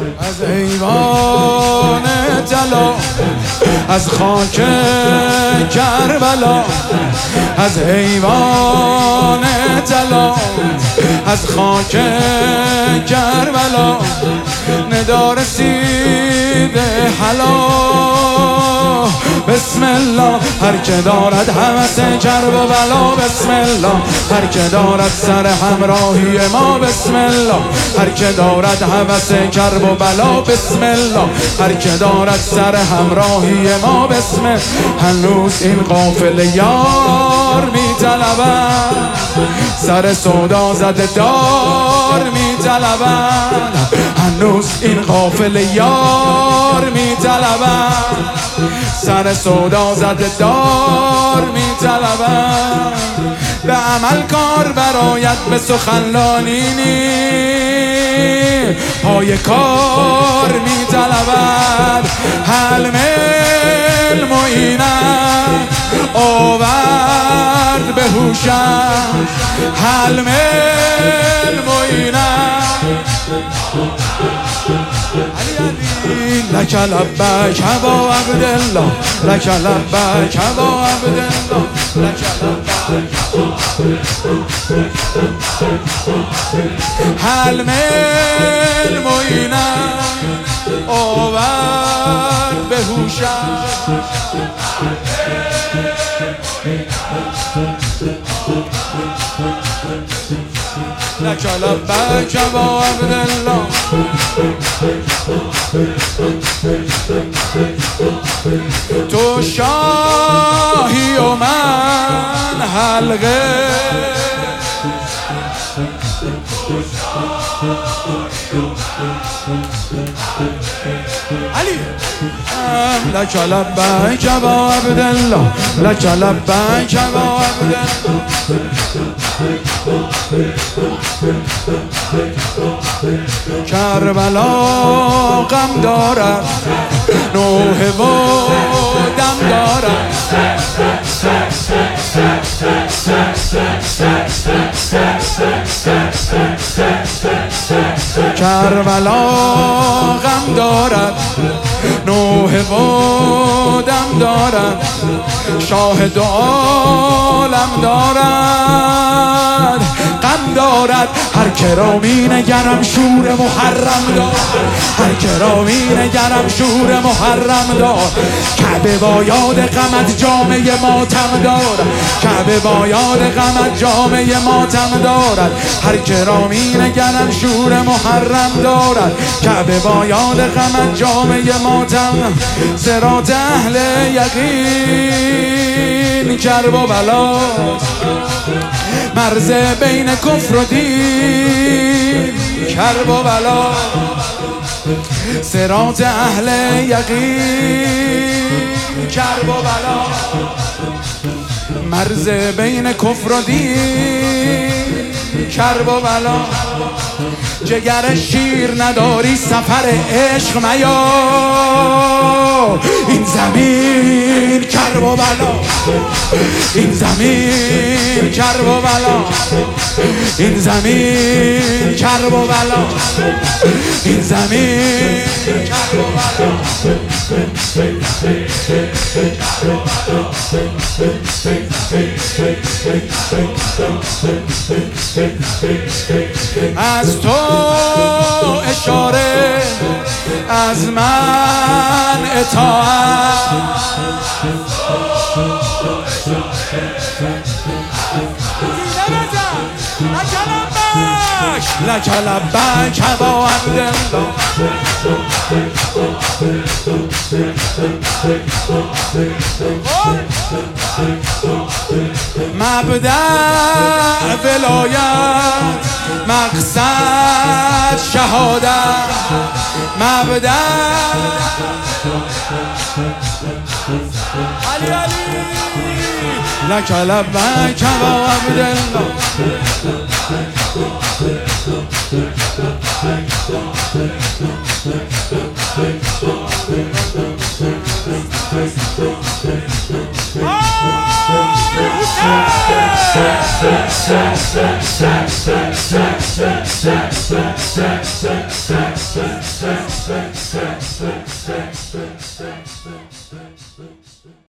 از ایوان طلا، از خاک کربلا، از ایوان طلا، از خاک کربلا ندا رسیده حلا. بسم الله هر که دارد هوس کرب و بلا، بسم الله هر که دارد سر همراهی ما، بسم الله هر که دارد هوس کرب و بلا، بسم الله هر که دارد سر همراهی ما، بسم الله. هنوز این قافله یار میطلبند، سر سودا زده دار میطلبند. هنوز این قافله یار میطلبند، سر سودا زده دار میطلبند. به عمل کار برایت به سخنرانی پای کار میطلبد. حلم المعینت آورد به هوشم، حلم المعینت لک لبک ابا عبدالله، لک لبک ابا عبدالله، لک لبک. حلم المعینت آورد به هوشم، لک لبک ابا عبدالله. تو شاهی و من حلقه، علی لک لبک ابا عبدالله، لک لبک ابا عبدالله. کربلا غم دارد، نوحه و دم دارد، کربلا غم دارد، نوحه و دم دارد، شاهد عالم دارد، غم دارد. هر که را می نگرم شور محرم دار، هر که را می نگرم شور محرم دار. کعبه با یاد غمت جامعه ماتم دارد، کعبه با یاد غمت جامعه ماتم دارد. هر که را می نگرم شور محرم دارد، کعبه با یاد غمت جامعه ماتم. صراط اهل یقین کرب و بلا، مرز بین کفر و دین کرب و بلا. صراط اهل یقین کرب و بلا، مرز بین کفر و دین کرب و بلا. جگر شیر نداری سفر عشق میا، این زمین کرب و بلا، این زمین کرب و بلا، این زمین کرب و بلا، این زمین کرب و بلا. از تو اشاره، از من اطاعت، لک لبک ابا عبدالله. مبدأ ولایت، مقصد شهادت، مبدأ علی علی لک لبک ابا عبدالله. Oh!